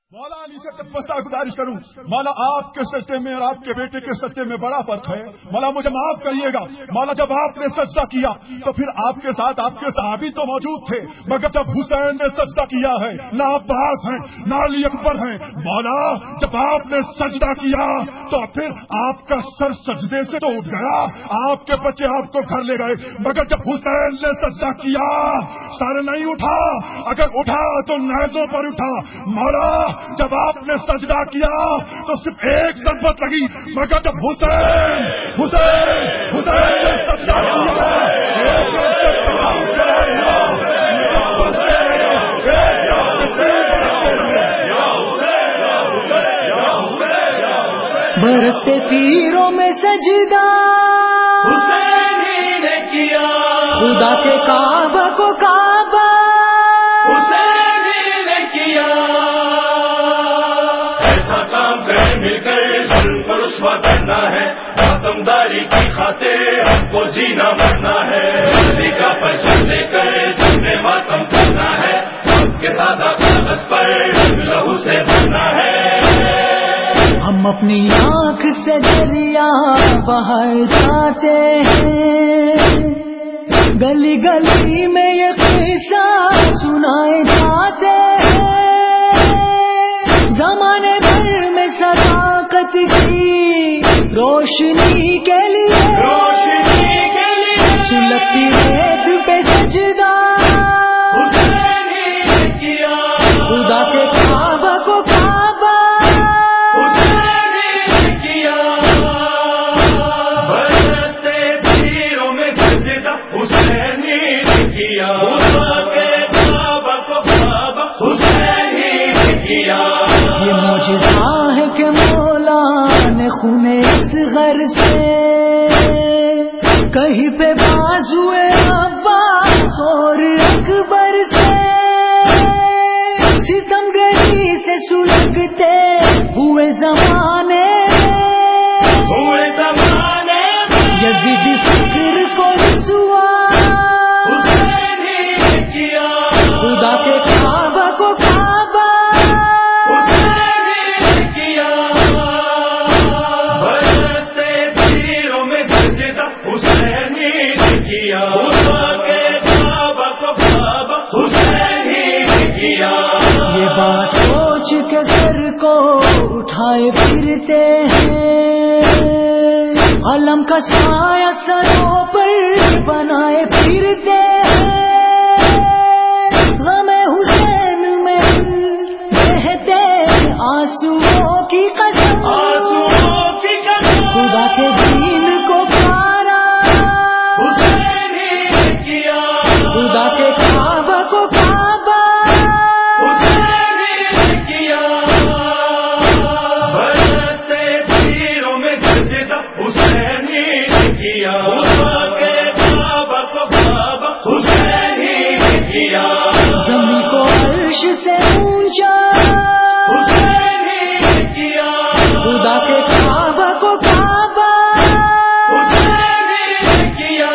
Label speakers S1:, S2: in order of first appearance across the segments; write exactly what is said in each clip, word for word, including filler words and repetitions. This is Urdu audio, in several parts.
S1: مولا علی سے تپستا گزارش کروں، مولا آپ کے سجدے میں اور آپ کے بیٹے کے سجدے میں بڑا فرق ہے، مولا مجھے معاف کریے گا۔ مولا جب آپ نے سجدہ کیا تو پھر آپ کے ساتھ آپ کے صحابی تو موجود تھے، مگر جب حسین نے سجدہ کیا ہے نہ عباس ہیں نہ علی اکبر ہیں۔ مولا جب آپ نے سجدہ کیا تو پھر آپ کا سر سجدے سے تو اٹھ گیا، آپ کے بچے آپ کو گھر لے گئے، مگر جب حسین نے سجدہ کیا سر نہیں اٹھا، اگر اٹھا تو نیزوں پر اٹھا۔ مولا جب آپ نے سجدہ کیا تو صرف ایک ضربت لگی، مگر جب حسین حسین حسین نے سجدہ کیا
S2: برستے تیروں میں سجدہ
S3: حسین ہی نے کیا،
S2: خدا کے کعبہ کو کعبہ
S3: حسین ہی نے کیا۔ ایسا کام کرے مل کر ظلم کو رسوا کرنا ہے، ماتم داری کی خاطر ہم کو جینا مرنا ہے۔ رضی کا پرچم لے کر سب نے ماتم کرنا ہے، ہم کے سادہ کاغذ پر لہو سے بھرنا ہے۔
S2: ہم اپنی آنکھ سے دریا بہائے جاتے ہیں، گلی گلی میں یہ قصہ سنائے جاتے ہیں، زمانے بھر میں صداقت کی روشنی کے لیے
S3: روشنی کے لیے
S2: سلگتی ریت پہ سجدہ
S3: حسین ہی نے کیا،
S2: خدا کے کعبہ کو کعبہ
S3: حسین ہی نے کیا۔ برستے تیروں میں سجدہ حسین ہی نے کیا، خدا کے کعبہ کو کعبہ حسین ہی نے کیا۔
S2: یہ معجزہ ہے کہ مولا نے خون اصغر سے کہیں پہ بازوئے عباس اور اکبر سے ستمگری سے سلگتے ہوئے زمانے
S3: ہوئے زمانے
S2: یزید فکر کو رسوا
S3: حسین ہی نے کیا،
S2: خدا کے کعبہ کو کعبہ
S3: حسین ہی نے کیا۔ برستے تیروں میں سجدہ حسین ہی نے کیا، خدا کے کعبہ کو کعبہ حسین ہی نے کیا۔
S2: یہ بات سوچ کے سر کو اٹھائے پھرتے ہیں، علم کا سایہ سروں پر بنائے پھرتے ہیں، غم حسین میں بہتے آنسوؤں کی قسم
S3: آنسوؤں کی قسم
S2: خدا کے دین کو پیارا
S3: حسین ہی نے کیا،
S2: خدا کے کعبہ کو کعبہ
S3: حسین ہی نے کیا۔ برستے تیروں میں سجدہ حسین ہی نے کیا، خدا کے کعبہ کو کعبہ حسین ہی نے کیا۔
S2: زمین کو عرش سے اونچا
S3: حسین ہی نے کیا،
S2: خدا کے کعبہ کو کعبہ
S3: حسین ہی نے کیا۔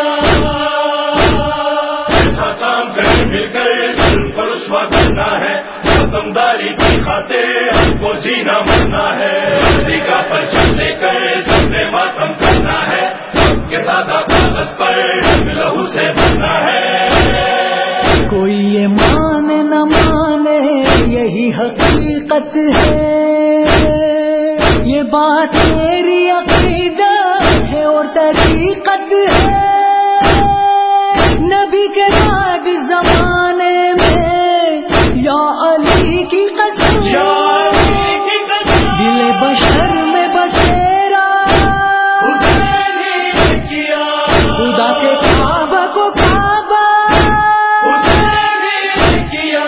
S3: ایسا کام کرے مل کر ظلم کو رسوا کرنا ہے، ختم داری کی خاطر ہم کو جینا مرنا ہے۔ رضی کا پرچم لے کر سب نے ماتم کرنا ہے، ہم کے سادہ کاغذ پر لہو سے بھرنا ہے۔
S2: کوئی یہ مانے نہ مانے یہی حقیقت ہے، یہ بات میری عقیدہ ہے اور طریقت ہے، نبی کے بعد زمانے میں یا علی کی قسم
S3: یا علی کی قسم
S2: دل بشر میں بسیرا
S3: حسین ہی نے کیا،
S2: خدا کے کعبہ کو کعبہ
S3: حسین ہی نے کیا۔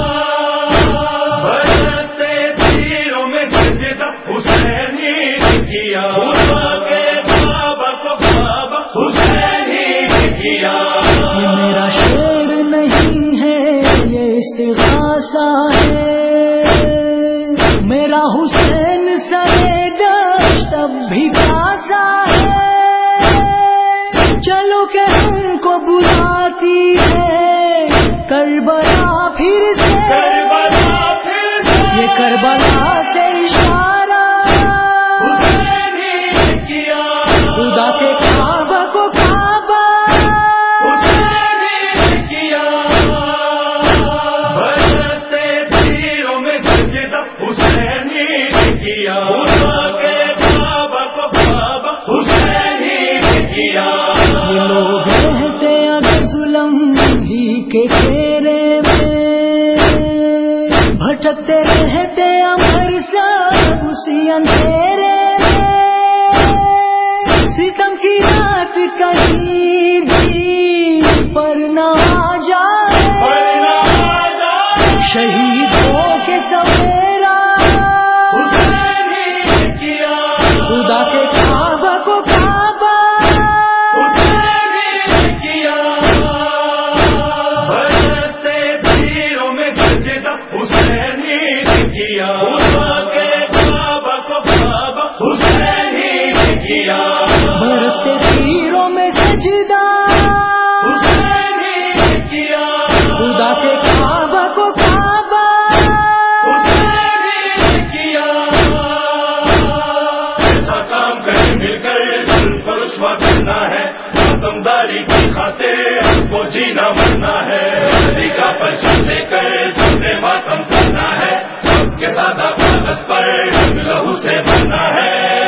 S3: برستے تیروں میں سجدہ حسین ہی نے کیا، خدا کے کعبہ کو کعبہ حسین ہی نے کیا۔
S2: یہ میرا شعر نہیں ہے یہ استغاثہ ہے، میرا حسین سرے دشت اب بھی پیاسا ہے، چلو کہ ہم کو بلاتی ہے کربلا پھر سے
S3: کربلا پھر سے
S2: یہ کربلا
S3: کیا کے بابا کو بابا حسین ہی کیا
S2: لوگ رہتے اگر ظلم ہی کے گھیرے میں بھٹکتے رہتے امر سب اسی اندھیرے میں ستم کی رات کہیں بھی پر نہ جائے شہیدوں کے سویرا
S3: حسین ہی کیا
S2: خدا کے کعبہ کو کعبہ
S3: حسین ہی کیا برستے تیروں میں سجدہ حسین ہی کیا کے کعبہ کو کعبہ حسین ہی کیا
S2: برستے تیروں میں سجدہ
S3: حسین ہی کیا
S2: خدا کے کعبہ کو کعبہ
S3: حسین ہی کیا ایسا کام کریں مل کر ظلم کو رسوا کرنا ہے ماتمداری کی خاطر ہم کو جینا مرنا ہے غازی کا پرچم لے کر سب نے ماتم کرنا ہے سب کے سادہ کاغذ پر لہو سے بھرنا ہے